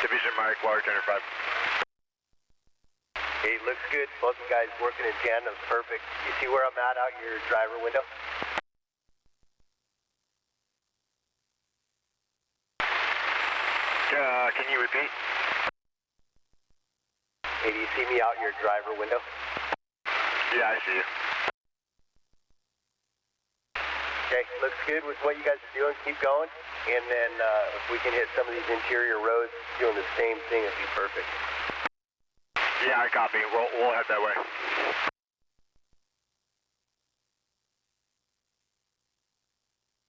Division Mike, Water Turner 5. Hey, looks good. Both you guys working in tandem. Perfect. You see where I'm at out your driver window? Can you repeat? Hey, do you see me out your driver window? Yeah, I see you. Okay, looks good with what you guys are doing. Keep going. And then if we can hit some of these interior roads doing the same thing, it'd be perfect. Yeah, I copy. We'll head that way.